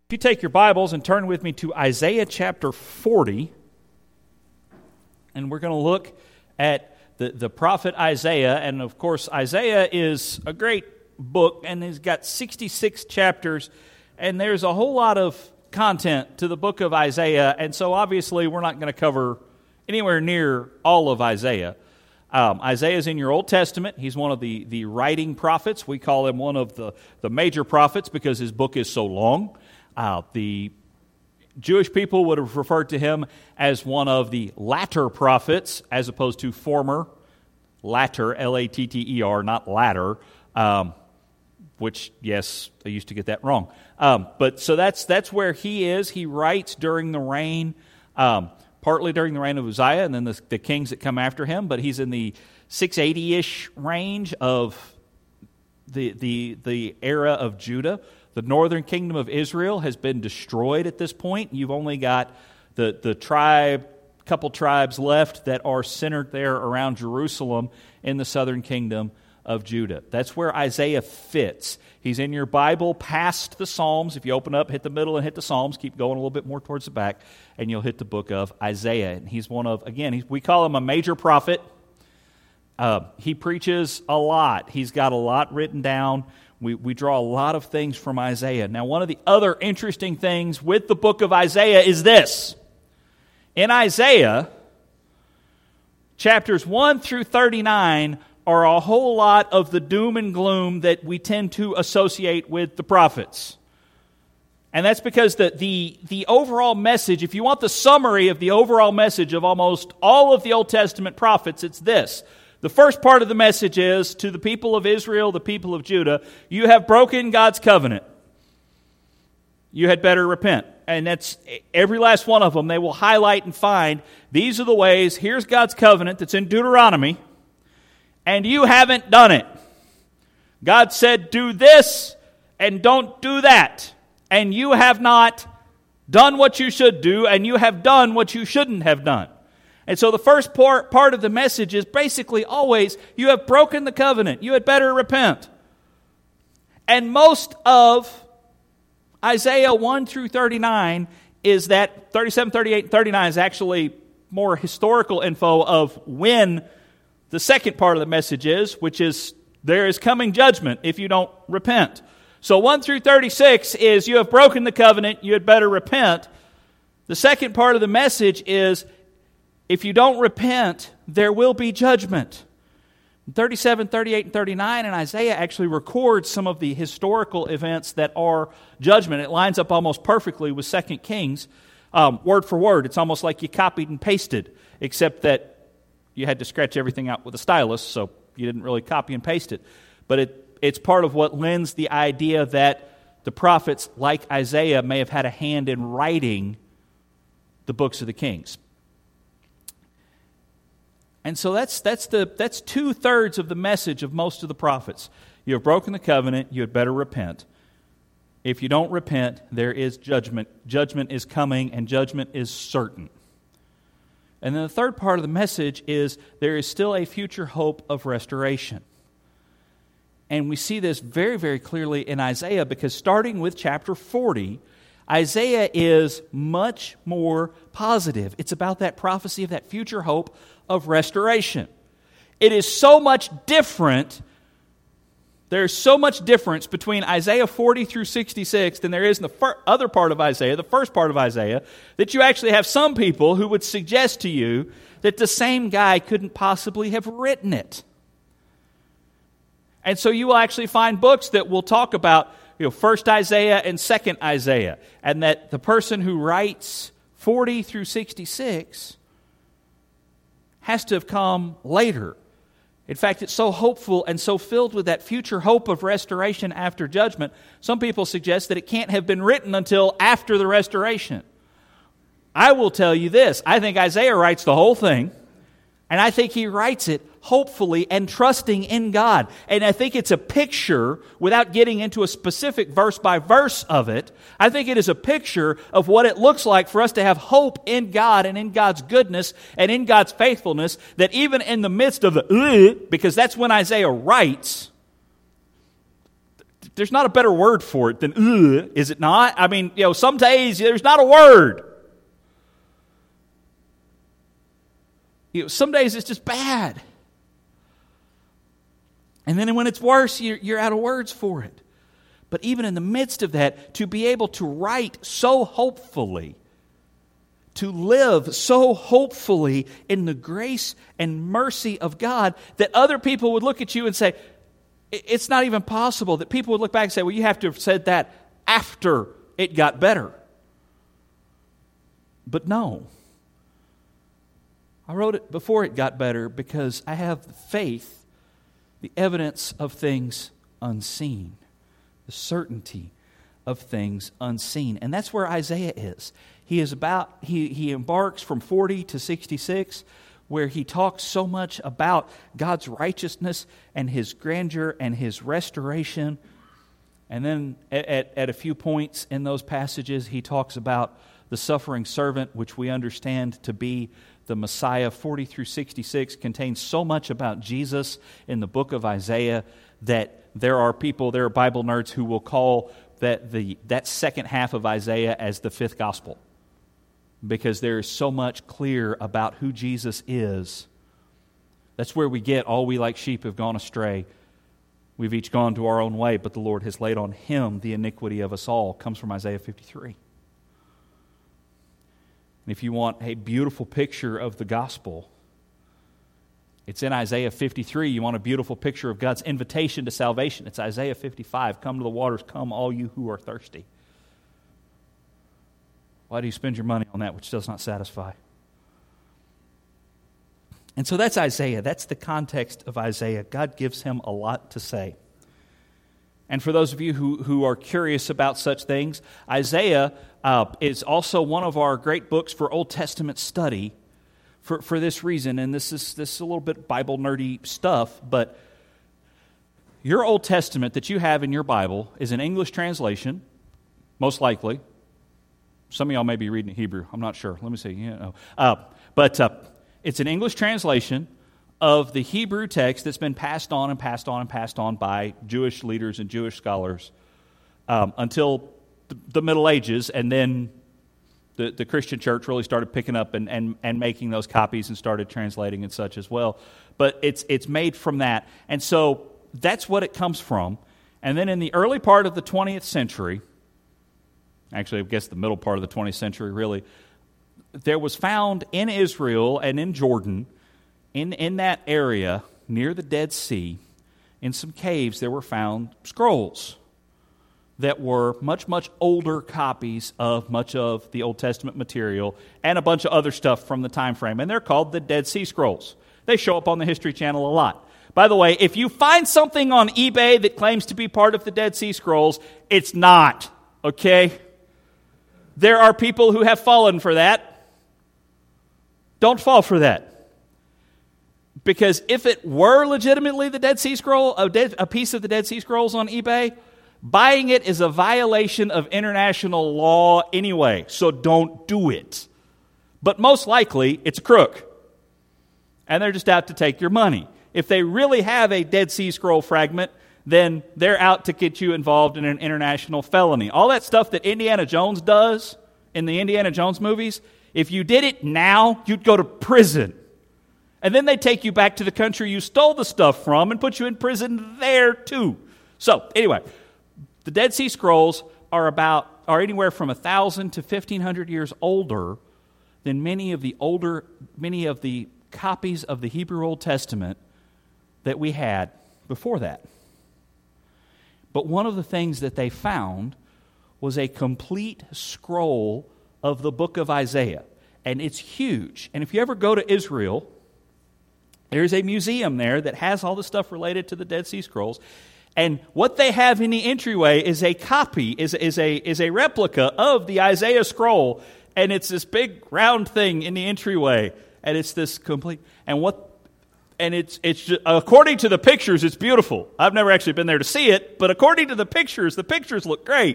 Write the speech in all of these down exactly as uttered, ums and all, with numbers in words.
If you take your Bibles and turn with me to Isaiah chapter forty, and we're going to look at the, the prophet Isaiah, and of course Isaiah is a great book, and he's got sixty-six chapters, and there's a whole lot of content to the book of Isaiah, and so obviously we're not going to cover anywhere near all of Isaiah. Um, Isaiah is in your Old Testament. He's one of the, the writing prophets. We call him one of the, the major prophets because his book is so long. Uh, the Jewish people would have referred to him as one of the latter prophets as opposed to former. Latter, L A T T E R, not latter, um, which, yes, I used to get that wrong. Um, but so that's that's where he is. He writes during the reign, um, partly during the reign of Uzziah and then the, the kings that come after him, but he's in the six eighty-ish range of the the the era of Judah. The northern kingdom of Israel has been destroyed at this point. You've only got the, the tribe, couple tribes left that are centered there around Jerusalem in the southern kingdom of Judah. That's where Isaiah fits. He's in your Bible past the Psalms. If you open up, hit the middle and hit the Psalms, keep going a little bit more towards the back, and you'll hit the book of Isaiah. And he's one of, again, he's, we call him a major prophet. Uh, he preaches a lot. He's got a lot written down. We, we draw a lot of things from Isaiah. Now, one of the other interesting things with the book of Isaiah is this. In Isaiah, chapters one through thirty-nine are a whole lot of the doom and gloom that we tend to associate with the prophets. And that's because the, the, the overall message, if you want the summary of the overall message of almost all of the Old Testament prophets, it's this. The first part of the message is, to the people of Israel, the people of Judah, you have broken God's covenant. You had better repent. And that's every last one of them. They will highlight and find, these are the ways, here's God's covenant that's in Deuteronomy, and you haven't done it. God said, do this, and don't do that. And you have not done what you should do, and you have done what you shouldn't have done. And so the first part, part of the message is basically always, you have broken the covenant. You had better repent. And most of Isaiah one through thirty-nine is that, thirty-seven, thirty-eight, and thirty-nine is actually more historical info of when the second part of the message is, which is, there is coming judgment if you don't repent. So one through thirty-six is, you have broken the covenant, you had better repent. The second part of the message is, if you don't repent, there will be judgment. thirty-seven, thirty-eight, and thirty-nine, and Isaiah actually records some of the historical events that are judgment. It lines up almost perfectly with Second Kings, um, word for word. It's almost like you copied and pasted, except that you had to scratch everything out with a stylus, so you didn't really copy and paste it. But it, it's part of what lends the idea that the prophets, like Isaiah, may have had a hand in writing the books of the Kings. And so that's that's the that's two-thirds of the message of most of the prophets. You have broken the covenant, you had better repent. If you don't repent, there is judgment. Judgment is coming, and judgment is certain. And then the third part of the message is, there is still a future hope of restoration. And we see this very, very clearly in Isaiah, because starting with chapter forty, Isaiah is much more positive. It's about that prophecy of that future hope of restoration. It is so much different. There's so much difference between Isaiah forty through sixty-six than there is in the fir- other part of Isaiah, the first part of Isaiah, that you actually have some people who would suggest to you that the same guy couldn't possibly have written it. And so you will actually find books that will talk about, you know, First Isaiah and Second Isaiah, and that the person who writes forty through sixty-six has to have come later. In fact, it's so hopeful and so filled with that future hope of restoration after judgment, some people suggest that it can't have been written until after the restoration. I will tell you this, I think Isaiah writes the whole thing, and I think he writes it hopefully and trusting in God. And I think it's a picture, without getting into a specific verse by verse of it, I think it is a picture of what it looks like for us to have hope in God and in God's goodness and in God's faithfulness, that even in the midst of the, because that's when Isaiah writes, there's not a better word for it than ugh, is it not? I mean, you know, some days there's not a word. You know, some days it's just bad. And then when it's worse, you're, you're out of words for it. But even in the midst of that, to be able to write so hopefully, to live so hopefully in the grace and mercy of God, that other people would look at you and say, it's not even possible, that people would look back and say, well, you have to have said that after it got better. But no. I wrote it before it got better because I have the faith, the evidence of things unseen, the certainty of things unseen. And that's where Isaiah is. He is about, he, he embarks from forty to sixty-six, where he talks so much about God's righteousness and His grandeur and His restoration. And then at, at, at a few points in those passages, he talks about the suffering servant, which we understand to be the Messiah. forty through sixty-six contains so much about Jesus in the book of Isaiah that there are people, there are Bible nerds who will call that the that second half of Isaiah as the fifth gospel, because there is so much clear about who Jesus is. That's where we get all we like sheep have gone astray. We've each gone to our own way, but the Lord has laid on Him the iniquity of us all. Comes from Isaiah fifty-three. And if you want a beautiful picture of the gospel, it's in Isaiah fifty-three. You want a beautiful picture of God's invitation to salvation, it's Isaiah fifty-five. Come to the waters, come all you who are thirsty. Why do you spend your money on that which does not satisfy? And so that's Isaiah. That's the context of Isaiah. God gives him a lot to say. And for those of you who, who are curious about such things, Isaiah uh, is also one of our great books for Old Testament study for, for this reason. And this is, this is a little bit Bible nerdy stuff, but your Old Testament that you have in your Bible is an English translation, most likely. Some of y'all may be reading Hebrew. I'm not sure. Let me see. Yeah, no. uh, but uh, it's an English translation of the Hebrew text that's been passed on and passed on and passed on by Jewish leaders and Jewish scholars um, until the, the Middle Ages, and then the, the Christian church really started picking up and, and, and making those copies and started translating and such as well. But it's it's made from that. And so that's what it comes from. And then in the early part of the twentieth century, actually I guess the middle part of the twentieth century really, there was found in Israel and in Jordan, In in that area, near the Dead Sea, in some caves, there were found scrolls that were much, much older copies of much of the Old Testament material and a bunch of other stuff from the time frame. And they're called the Dead Sea Scrolls. They show up on the History Channel a lot. By the way, if you find something on eBay that claims to be part of the Dead Sea Scrolls, it's not, okay? There are people who have fallen for that. Don't fall for that. Because if it were legitimately the Dead Sea Scroll, a, dead, a piece of the Dead Sea Scrolls on eBay, buying it is a violation of international law anyway, so don't do it. But most likely, it's a crook. And they're just out to take your money. If they really have a Dead Sea Scroll fragment, then they're out to get you involved in an international felony. All that stuff that Indiana Jones does in the Indiana Jones movies, if you did it now, you'd go to prison. And then they take you back to the country you stole the stuff from and put you in prison there too. So anyway, the Dead Sea Scrolls are about are anywhere from a thousand to fifteen hundred years older than many of the older many of the copies of the Hebrew Old Testament that we had before that. But one of the things that they found was a complete scroll of the book of Isaiah, and it's huge. And if you ever go to Israel, there's a museum there that has all the stuff related to the Dead Sea Scrolls. And what they have in the entryway is a copy, is, is, a, is a replica of the Isaiah scroll. And it's this big round thing in the entryway. And it's this complete, and what, and it's, it's just, according to the pictures, it's beautiful. I've never actually been there to see it, but according to the pictures, the pictures look great.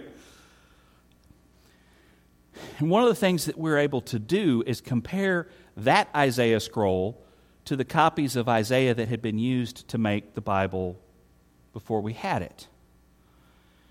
And one of the things that we're able to do is compare that Isaiah scroll to the copies of Isaiah that had been used to make the Bible before we had it.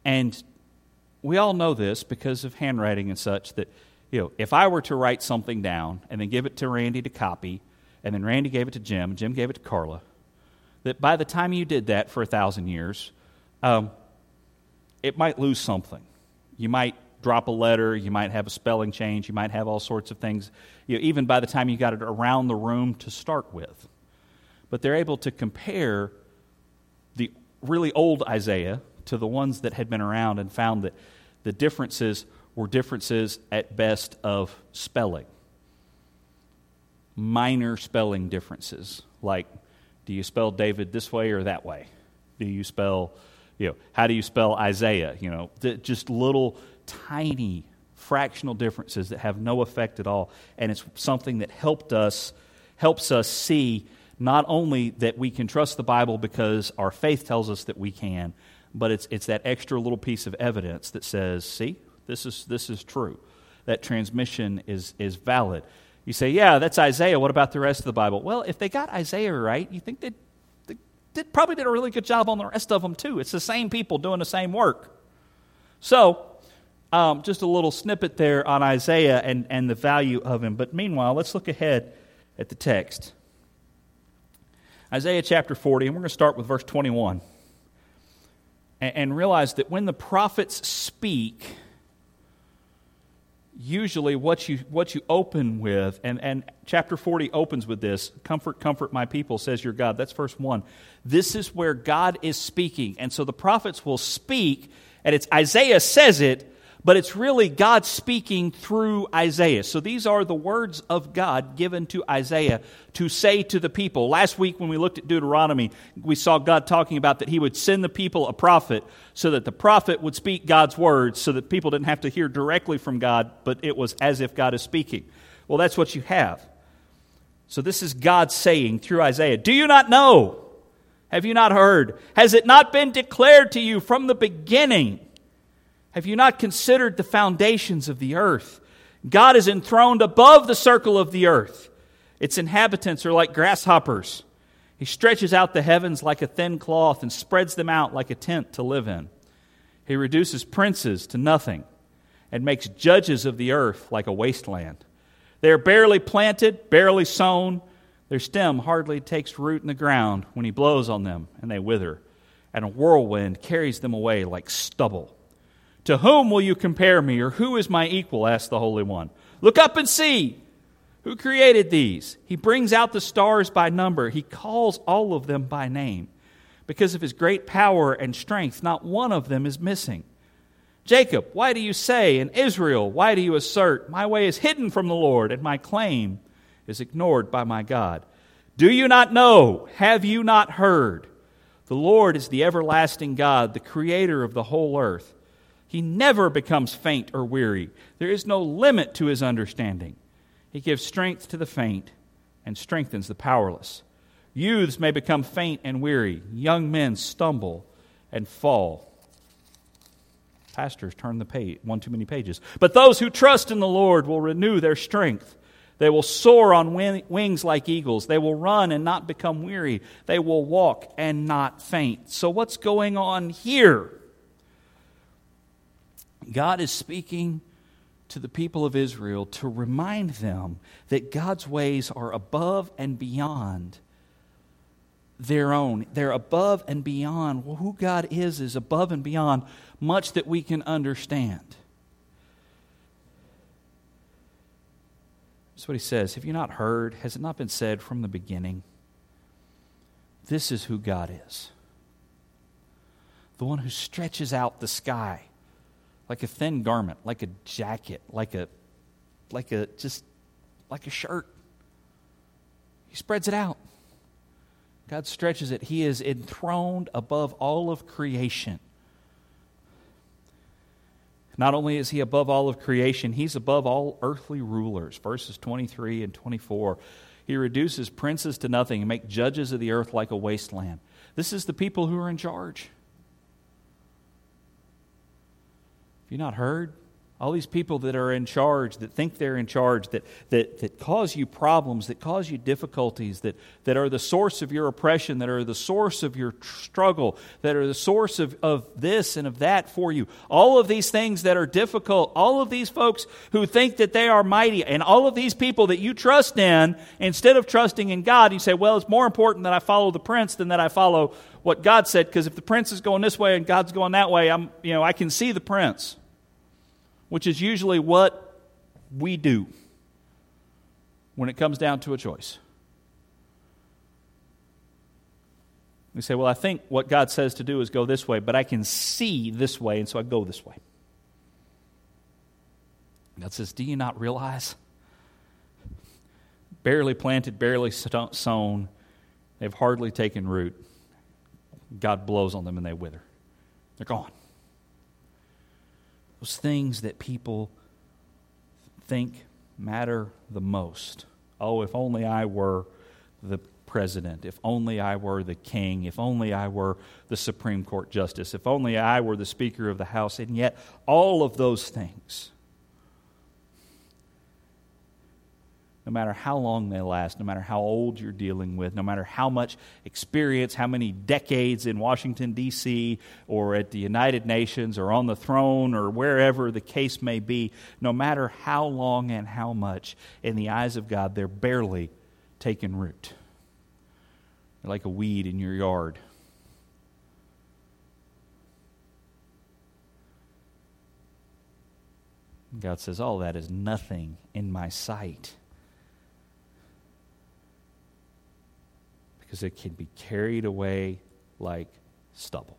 And we all know this because of handwriting and such, that, you know, if I were to write something down and then give it to Randy to copy, and then Randy gave it to Jim, Jim gave it to Carla, that by the time you did that for a thousand years, um, it might lose something. You might drop a letter, you might have a spelling change, you might have all sorts of things, you know, even by the time you got it around the room to start with. But they're able to compare the really old Isaiah to the ones that had been around and found that the differences were differences at best of spelling. Minor spelling differences, like, do you spell David this way or that way? Do you spell, you know, how do you spell Isaiah? You know, just little tiny fractional differences that have no effect at all. And it's something that helped us, helps us see not only that we can trust the Bible because our faith tells us that we can, but it's it's that extra little piece of evidence that says, see, this is this is true. That transmission is is valid. You say, yeah, that's Isaiah. What about the rest of the Bible? Well, if they got Isaiah right, you think they, they did, probably did a really good job on the rest of them too. It's the same people doing the same work. So, um, just a little snippet there on Isaiah and, and the value of him. But meanwhile, let's look ahead at the text. Isaiah chapter forty, and we're going to start with verse twenty-one. And, and realize that when the prophets speak, usually what you what you open with, and, and chapter forty opens with this, comfort, comfort my people, says your God. That's verse one. This is where God is speaking. And so the prophets will speak, and it's Isaiah says it, but it's really God speaking through Isaiah. So these are the words of God given to Isaiah to say to the people. Last week when we looked at Deuteronomy, we saw God talking about that he would send the people a prophet so that the prophet would speak God's words so that people didn't have to hear directly from God, but it was as if God is speaking. Well, that's what you have. So this is God saying through Isaiah, do you not know? Have you not heard? Has it not been declared to you from the beginning? Have you not considered the foundations of the earth? God is enthroned above the circle of the earth. Its inhabitants are like grasshoppers. He stretches out the heavens like a thin cloth and spreads them out like a tent to live in. He reduces princes to nothing and makes judges of the earth like a wasteland. They are barely planted, barely sown. Their stem hardly takes root in the ground when he blows on them and they wither, and a whirlwind carries them away like stubble. To whom will you compare me, or who is my equal? Asked the Holy One. Look up and see. Who created these? He brings out the stars by number. He calls all of them by name. Because of his great power and strength, not one of them is missing. Jacob, why do you say, and Israel, why do you assert, my way is hidden from the Lord, and my claim is ignored by my God? Do you not know? Have you not heard? The Lord is the everlasting God, the creator of the whole earth. He never becomes faint or weary. There is no limit to his understanding. He gives strength to the faint and strengthens the powerless. Youths may become faint and weary. Young men stumble and fall. Pastors turn the page, one too many pages. But those who trust in the Lord will renew their strength. They will soar on wings like eagles. They will run and not become weary. They will walk and not faint. So what's going on here? God is speaking to the people of Israel to remind them that God's ways are above and beyond their own. They're above and beyond. Well, who God is is above and beyond much that we can understand. That's what he says. Have you not heard? Has it not been said from the beginning? This is who God is. The one who stretches out the sky like a thin garment, like a jacket, like a, like a, just like a shirt. He spreads it out. God stretches it. He is enthroned above all of creation. Not only is he above all of creation, he's above all earthly rulers. Verses twenty-three and twenty-four. He reduces princes to nothing and makes judges of the earth like a wasteland. This is the people who are in charge. Have you not heard? All these people that are in charge, that think they're in charge, that, that, that cause you problems, that cause you difficulties, that, that are the source of your oppression, that are the source of your struggle, that are the source of, of this and of that for you. All of these things that are difficult, all of these folks who think that they are mighty, and all of these people that you trust in, instead of trusting in God, you say, well, it's more important that I follow the prince than that I follow what God said, because if the prince is going this way and God's going that way, I'm, you know, I can see the prince. Which is usually what we do when it comes down to a choice. We say, well, I think what God says to do is go this way, but I can see this way, and so I go this way. God says, do you not realize? Barely planted, barely sown, they've hardly taken root. God blows on them and they wither. They're gone. Those things that people think matter the most. Oh, if only I were the president. If only I were the king. If only I were the Supreme Court justice. If only I were the Speaker of the House. And yet, all of those things, no matter how long they last, no matter how old you're dealing with, no matter how much experience, how many decades in Washington, D C, or at the United Nations, or on the throne, or wherever the case may be, no matter how long and how much, in the eyes of God, they're barely taken root. They're like a weed in your yard. God says, all that is nothing in my sight. Because it can be carried away like stubble.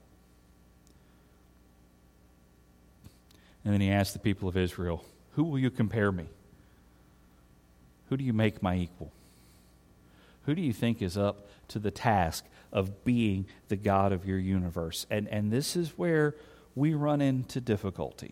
And then he asked the people of Israel, who will you compare me? Who do you make my equal? Who do you think is up to the task of being the God of your universe? And, and this is where we run into difficulty.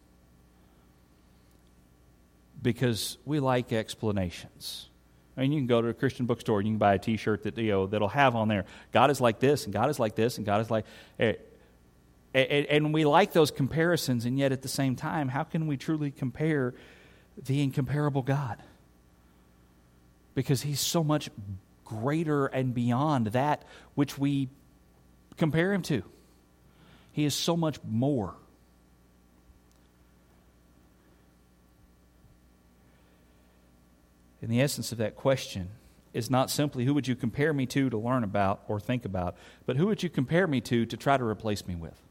Because we like explanations. I mean, you can go to a Christian bookstore and you can buy a T-shirt that, you know, that'll have on there, God is like this, and God is like this, and God is like... Eh, and, and we like those comparisons, and yet at the same time, how can we truly compare the incomparable God? Because He's so much greater and beyond that which we compare Him to. He is so much more. And the essence of that question is not simply who would you compare me to to learn about or think about, but who would you compare me to to try to replace me with?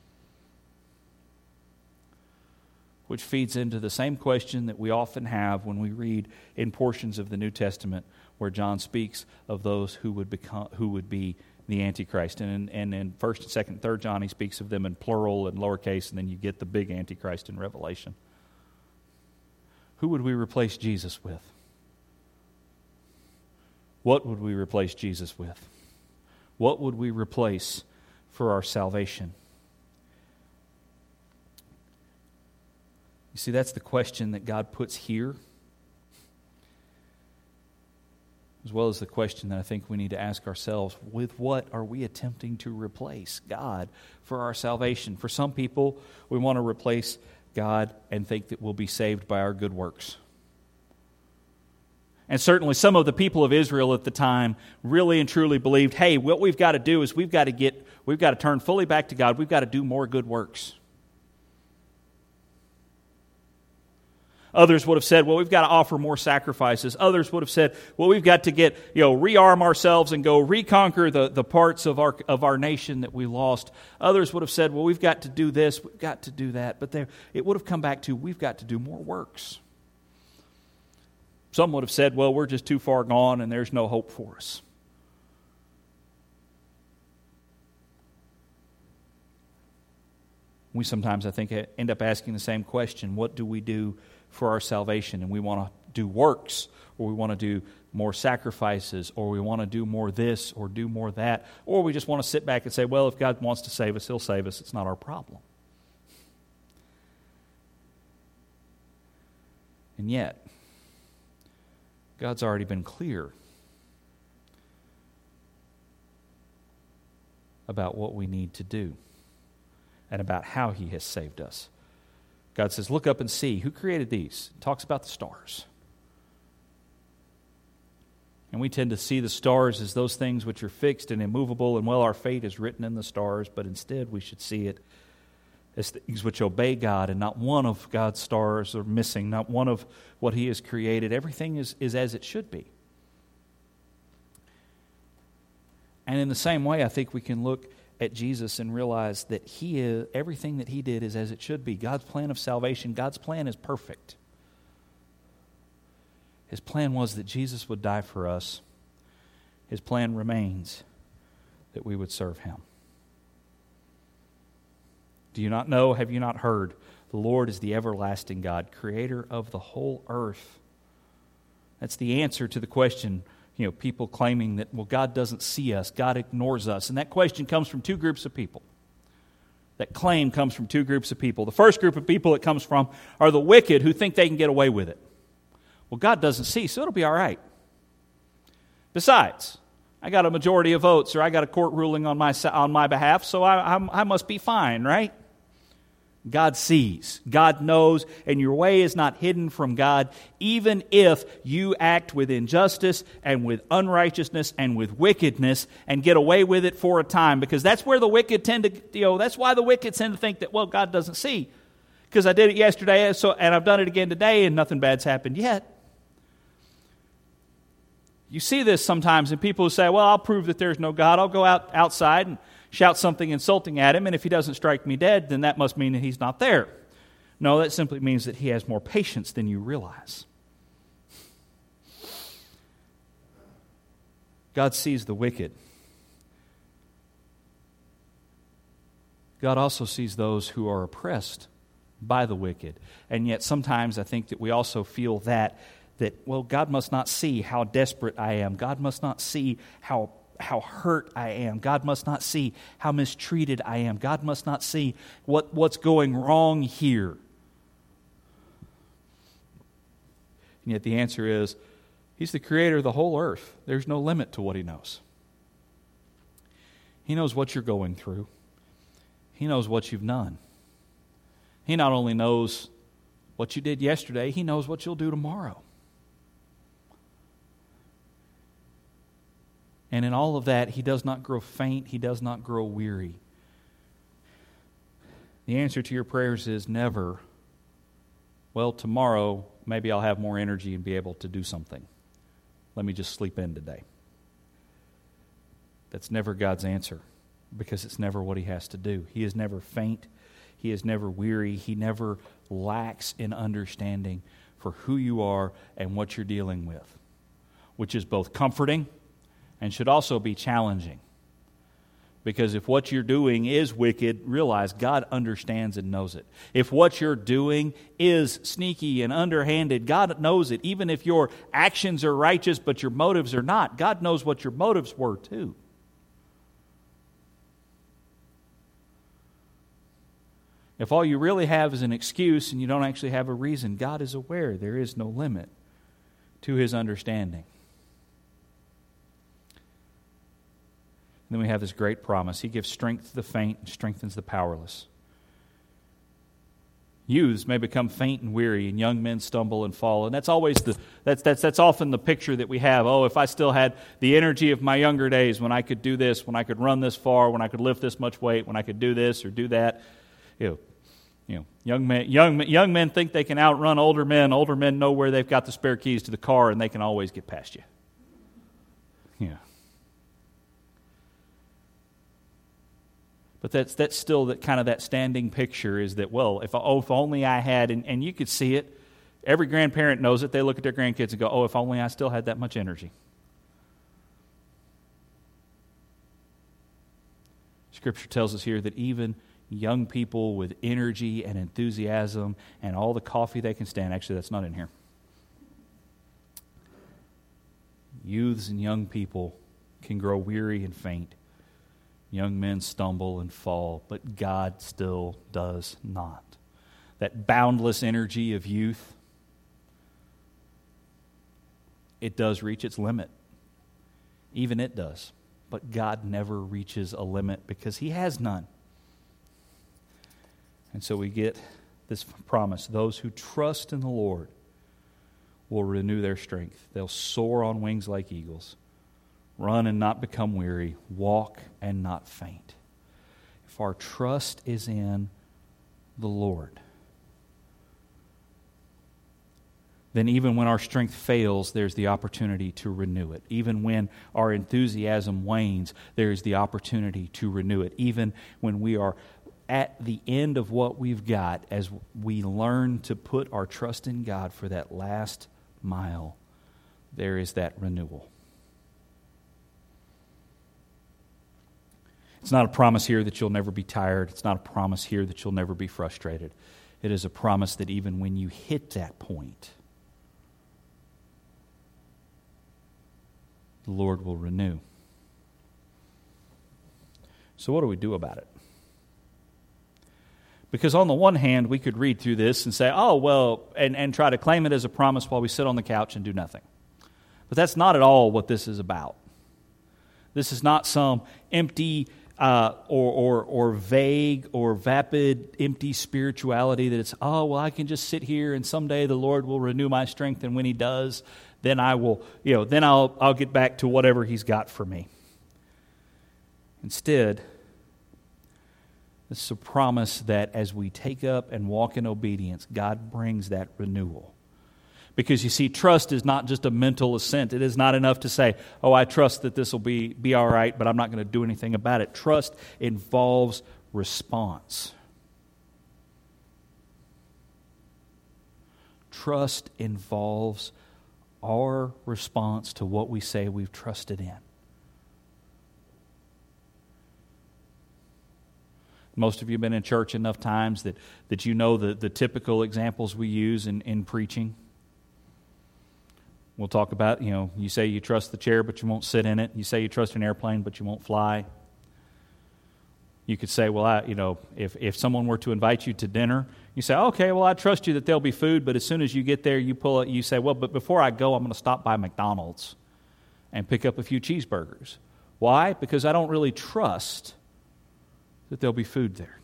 Which feeds into the same question that we often have when we read in portions of the New Testament where John speaks of those who would become, who would be the Antichrist. And in, and in First and Second and Third John, he speaks of them in plural and lowercase, and then you get the big Antichrist in Revelation. Who would we replace Jesus with? What would we replace Jesus with? What would we replace for our salvation? You see, that's the question that God puts here, as well as the question that I think we need to ask ourselves, with what are we attempting to replace God for our salvation? For some people, we want to replace God and think that we'll be saved by our good works. And certainly some of the people of Israel at the time really and truly believed, hey, what we've got to do is we've got to get, we've got to turn fully back to God. We've got to do more good works. Others would have said, well, we've got to offer more sacrifices. Others would have said, well, we've got to get, you know, rearm ourselves and go reconquer the, the parts of our of our nation that we lost. Others would have said, well, we've got to do this, we've got to do that. But there, it would have come back to, we've got to do more works. Some would have said, well, we're just too far gone and there's no hope for us. We sometimes, I think, end up asking the same question. What do we do for our salvation? And we want to do works, or we want to do more sacrifices, or we want to do more this or do more that, or we just want to sit back and say, well, if God wants to save us, He'll save us. It's not our problem. And yet, God's already been clear about what we need to do and about how He has saved us. God says, look up and see. Who created these? It talks about the stars. And we tend to see the stars as those things which are fixed and immovable, and well, our fate is written in the stars, but instead we should see it as things which obey God, and not one of God's stars are missing, not one of what He has created. Everything is, is as it should be. And in the same way, I think we can look at Jesus and realize that He is, everything that He did is as it should be. God's plan of salvation, God's plan is perfect. His plan was that Jesus would die for us. His plan remains that we would serve Him. Do you not know, have you not heard? The Lord is the everlasting God, creator of the whole earth. That's the answer to the question, you know, people claiming that, well, God doesn't see us, God ignores us. And that question comes from two groups of people. That claim comes from two groups of people. The first group of people it comes from are the wicked who think they can get away with it. Well, God doesn't see, so it'll be all right. Besides, I got a majority of votes, or I got a court ruling on my on my behalf, so I, I'm, I must be fine, right? God sees, God knows, and your way is not hidden from God, even if you act with injustice and with unrighteousness and with wickedness and get away with it for a time, because that's where the wicked tend to, you know, that's why the wicked tend to think that, well, God doesn't see, because I did it yesterday, so and I've done it again today, and nothing bad's happened yet. You see this sometimes in people who say, well, I'll prove that there's no God. I'll go out outside and shout something insulting at Him, and if He doesn't strike me dead, then that must mean that He's not there. No, that simply means that He has more patience than you realize. God sees the wicked. God also sees those who are oppressed by the wicked. And yet sometimes I think that we also feel that that, well, God must not see how desperate I am. God must not see how, how hurt I am. God must not see how mistreated I am. God must not see what, what's going wrong here. And yet the answer is, He's the creator of the whole earth. There's no limit to what He knows. He knows what you're going through. He knows what you've done. He not only knows what you did yesterday, He knows what you'll do tomorrow. And in all of that, He does not grow faint. He does not grow weary. The answer to your prayers is never, well, tomorrow maybe I'll have more energy and be able to do something. Let me just sleep in today. That's never God's answer, because it's never what He has to do. He is never faint. He is never weary. He never lacks in understanding for who you are and what you're dealing with, which is both comforting and should also be challenging. Because if what you're doing is wicked, realize God understands and knows it. If what you're doing is sneaky and underhanded, God knows it. Even if your actions are righteous but your motives are not, God knows what your motives were too. If all you really have is an excuse and you don't actually have a reason, God is aware there is no limit to His understanding. And then we have this great promise. He gives strength to the faint and strengthens the powerless. Youths may become faint and weary, and young men stumble and fall. And that's always the that's that's that's often the picture that we have. Oh, if I still had the energy of my younger days, when I could do this, when I could run this far, when I could lift this much weight, when I could do this or do that. You know, you know, young men young young men think they can outrun older men. Older men know where they've got the spare keys to the car, and they can always get past you. Yeah. But that's that's still that kind of that standing picture is that, well, if, oh, if only I had, and, and you could see it. Every grandparent knows it. They look at their grandkids and go, oh, if only I still had that much energy. Scripture tells us here that even young people with energy and enthusiasm and all the coffee they can stand, actually that's not in here. Youths and young people can grow weary and faint. Young men stumble and fall, but God still does not. That boundless energy of youth, it does reach its limit. Even it does. But God never reaches a limit because He has none. And so we get this promise. Those who trust in the Lord will renew their strength. They'll soar on wings like eagles, run and not become weary, walk and not faint. If our trust is in the Lord, then even when our strength fails, there's the opportunity to renew it. Even when our enthusiasm wanes, there is the opportunity to renew it. Even when we are at the end of what we've got, as we learn to put our trust in God for that last mile, there is that renewal. It's not a promise here that you'll never be tired. It's not a promise here that you'll never be frustrated. It is a promise that even when you hit that point, the Lord will renew. So what do we do about it? Because on the one hand, we could read through this and say, oh, well, and, and try to claim it as a promise while we sit on the couch and do nothing. But that's not at all what this is about. This is not some empty uh, or, or, or vague or vapid, empty spirituality that it's, oh, well, I can just sit here and someday the Lord will renew my strength, and when He does, then I will, you know, then I'll I'll get back to whatever He's got for me. Instead, this is a promise that as we take up and walk in obedience, God brings that renewal. Because you see, trust is not just a mental assent. It is not enough to say, oh, I trust that this will be, be all right, but I'm not going to do anything about it. Trust involves response. Trust involves our response to what we say we've trusted in. Most of you have been in church enough times that, that you know the, the typical examples we use in, in preaching. We'll talk about, you know, you say you trust the chair, but you won't sit in it. You say you trust an airplane, but you won't fly. You could say, well, I, you know, if, if someone were to invite you to dinner, you say, okay, well, I trust you that there'll be food, but as soon as you get there, you pull it, you say, well, but before I go, I'm going to stop by McDonald's and pick up a few cheeseburgers. Why? Because I don't really trust that there'll be food there.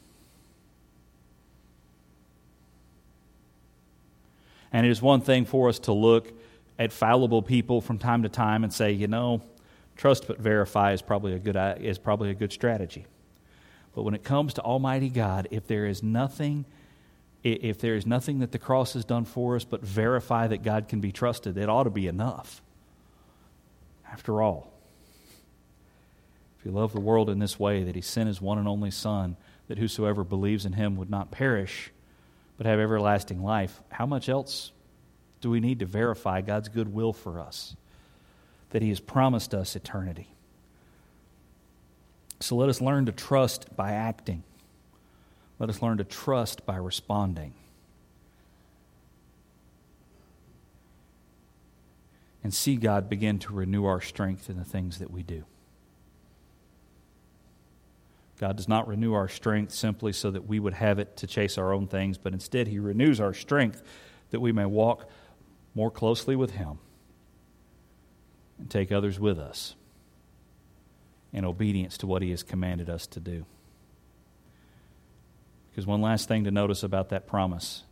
And it is one thing for us to look at fallible people from time to time and say, you know, trust but verify is probably a good is probably a good strategy. But when it comes to Almighty God, if there is nothing, if there is nothing that the cross has done for us but verify that God can be trusted, it ought to be enough. After all, if He loved the world in this way, that He sent His one and only Son, that whosoever believes in Him would not perish, but have everlasting life, how much else do we need to verify God's good will for us? That He has promised us eternity. So let us learn to trust by acting. Let us learn to trust by responding. And see God begin to renew our strength in the things that we do. God does not renew our strength simply so that we would have it to chase our own things, but instead He renews our strength that we may walk more closely with Him and take others with us in obedience to what He has commanded us to do. Because one last thing to notice about that promise,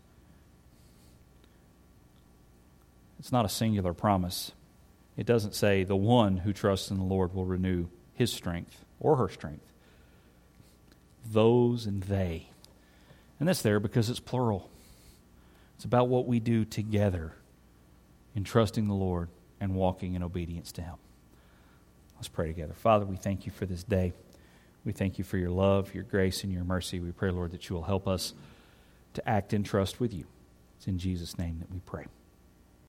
it's not a singular promise. It doesn't say the one who trusts in the Lord will renew his strength or her strength. Those and they. And that's there because it's plural. It's about what we do together in trusting the Lord and walking in obedience to Him. Let's pray together. Father, we thank You for this day. We thank You for Your love, Your grace, and Your mercy. We pray, Lord, that You will help us to act in trust with You. It's in Jesus' name that we pray.